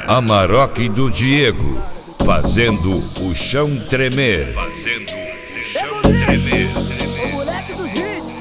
Amarok do Diego, fazendo o chão tremer. O moleque dos hits.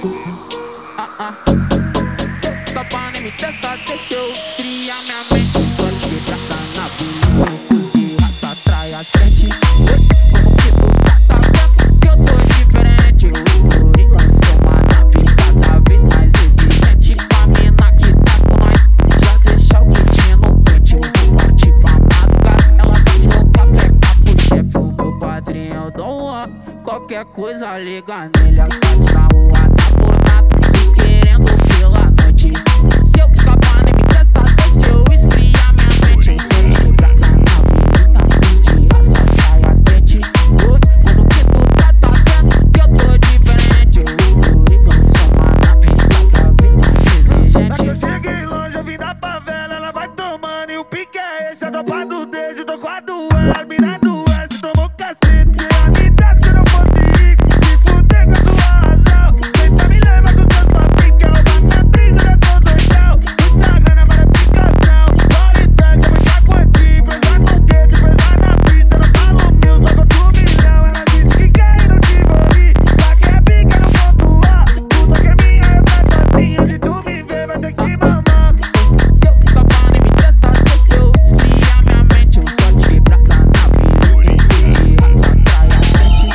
Topa nem me testa, deixa eu esfriar minha mente. Só te trata na vida, de raça atrai a frente. Como que tu tá vendo que eu tô diferente? O Story lançou uma nave cada vez mais exigente. Pra mina que tá com nós, já deixa o gritinho no pente. Eu vou partir pra madrugada, ela vai jogar pegar pro chefe. O meu padrinho é o Dom Juan, qualquer coisa liga nele. A parte na rua tá por nada, se querendo pela noite. Se eu ficar pra nem me testar, deixa eu esfriar minha mente. Eu sou de prata na vida, de raça sai as crentes. Como que tu tá vendo que eu tô diferente? O Story lançou uma nave cada vez mais exigente. É que eu cheguei longe, eu vim da favela, ela vai tomando e o pique é esse. A tropa do desde, tô com a do ar, mina do S, tomou cacete. Se ela me desse, eu não fosse rico, se fuder com a sua razão. Tenta me levar com seus papinhos, que eu bato na brisa, já tô doidão. Muita grana, várias picação, qualidade, eu vou estar quantinho. Pesar no gueto, pesar na pista, não falo mil, só conto 1 milhão. Ela disse que quer ir no Tivoli, só que a pica no ponto A. Puta que é minha, eu trato assim, onde tu me vê, vai ter que mamar. Se eu ficar pra nem me testar, deixa eu esfriar minha mente. Eu só te prata na vida, de raça atrai a frente.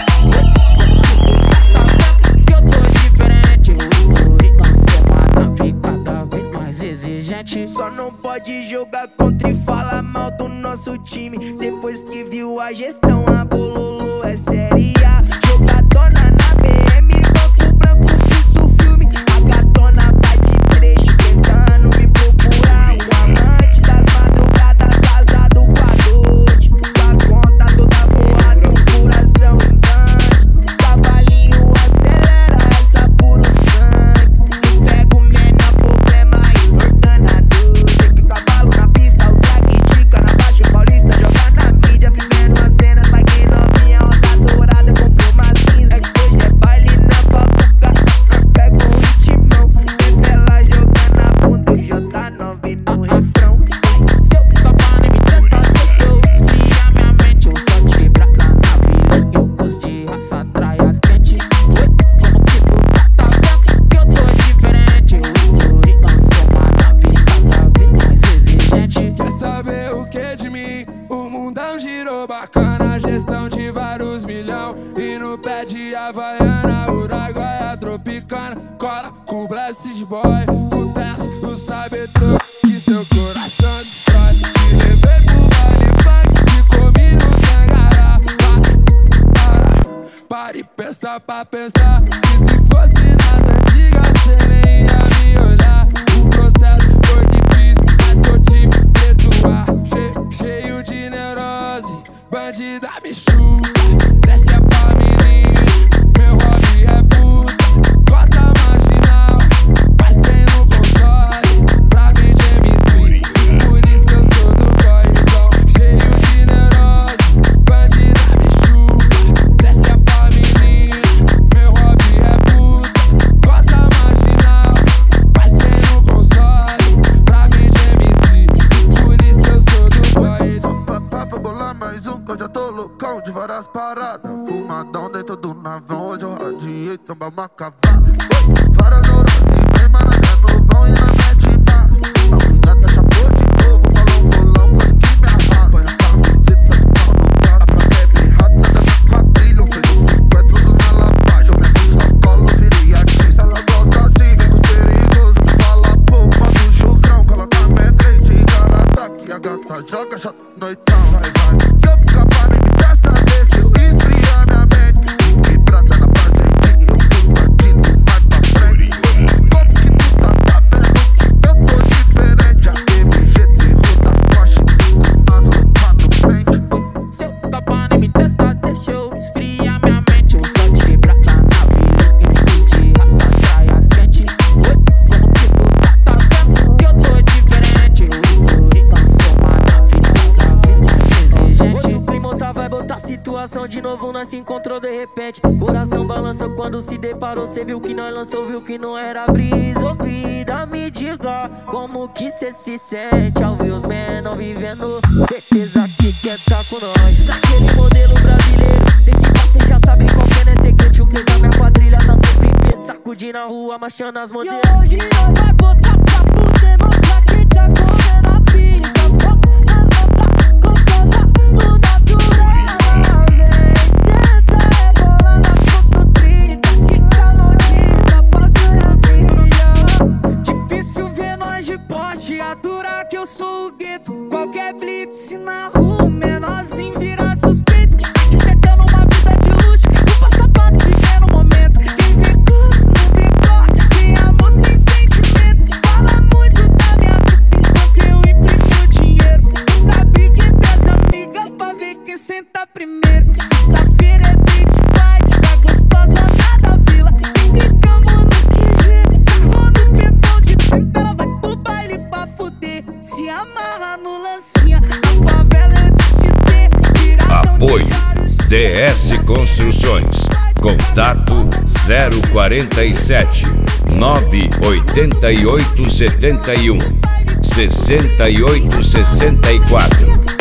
Tá vendo que eu tô diferente? O Story lançou uma nave cada vez mais exigente. Só não pode jogar contra e falar mal do nosso time. Depois que viu a gestão, a Bololô é série A. Jogadona na BM, banco branco, pulso filme. A gatona vai de trecho, tentando me procurar. O amante das madrugadas, casado com a noite. Com a conta toda voada, um coração engano. Cavalinho acelera, essa puro sangue. Eu pego o menor problema e cortando a dor. Sei que cavalo na pista, os drag dica na Baixa Paulista. Joga na mídia, vivendo a cena, vai que novinha, onda dourada, comprou uma cinza. É que hoje é baile na papuca, pega o ritmão. Vê ela jogando a bunda, o J9 no refrão. Se eu ficar pra nem me testar, deixa eu esfriar minha mente. Eu só te prata na vida, eu gosto de raça atrai as crentes. Como que tu tá vendo que eu tô diferente? O Story lançou uma nave cada vez mais exigente. Quer saber o que de mim? O mundão girou bacana, gestão de vários milhão. E no pé de Havaiana, Uruguaia tropicana. Cola com o Blessed Boy, com o Tess, o Cybertruck, que seu coração destrói. Te levei pro baile funk, te comi no Tangará. Para e pensa pra pensar, que se fosse nas antigas cê nem ia me olhar. O processo foi difícil, mas tô te perdoar. Cheio de neurose, bandida me chuta. Desce é pra menina, meu hobby é puta. Cota marginal, vai sem no console. Pra mim de MC, por isso eu sou do corridão. Cheio de neurose, bandida me chuta. Desce é pra menina, meu hobby é puta. Cota marginal, vai sem no console. Pra mim de MC, por isso eu sou do corridão. Vou bolar mais um que eu já tô loucão de várias paradas. Fumadão dentro do navão, hoje eu radiei, tromba uma cavada. Várias neuroses, vem maranhando, vão e na mete bar. A punheta chapou de novo, bolão, coisa que me arrasa. Põe a camiseta de pau no gato, a plateia errada dessa quadrilha. Fez um sequestro na lavagem, eu lembro só colo, virei artista. Ela gosta assim, vem com os perigosos, me fala pouco, mas o chucrão coloca medrente e cara ataque. A gata joga, já noitão, vai. Se eu ficar pra nem me testa, deixa eu esfriar minha mente. E prata na fazendinha, eu fui bandido mais pra frente. Como que tu tá vendo que eu tô diferente? A MG terror das Porsche, com as roupas no pente. Se eu ficar pra nem me testar, deixa eu esfriar minha mente. Eu só te prata na vida, de raça atrai as crentes. Como que tu tá vendo que eu tô diferente? O Story lançou uma nave cada vez mais exigente. Outro clima, outra vibe, outra situação. De novo nós se encontrou de repente. Coração balançou quando se deparou. Cê viu que nós lançou, viu que não era brisa. Ouvida, mídia diga como que cê se sente ao ver os menor vivendo. Certeza que quer tá com nós, naquele modelo brasileiro. Cês que passem já sabem qual que é, né? Secrete, o Clesa, minha quadrilha tá sempre em pé, sacudindo a rua, marchando as modelos. E hoje nós vai botar pra fuder, mostrar que tá comendo a pica. Dança pra escotada no natural. Vem, senta, rebolando a foto 30. Que tá maldita, pagando brilha. Difícil ver nós de poste, aturar que eu sou o gueto. Qualquer blitz na rua, o menorzinho vira suspeito. Que tentando uma vida de luxo, o passo a passo vivendo o momento. Quem vê curso não vê corte, sem amor, sem sentimento. Fala muito da minha vida enquanto eu imprimo dinheiro. Tá big das amigas pra ver quem senta primeiro. Sexta-feira é date fight, tá gostosa lá da vila. Ficamos no QG, sacou no pentão de 30. Ela vai pro baile pra fuder, se amarra no lancinha. A favela é de XT, viradão de Apoio vários DS Construções. Contato 047 98871 6864.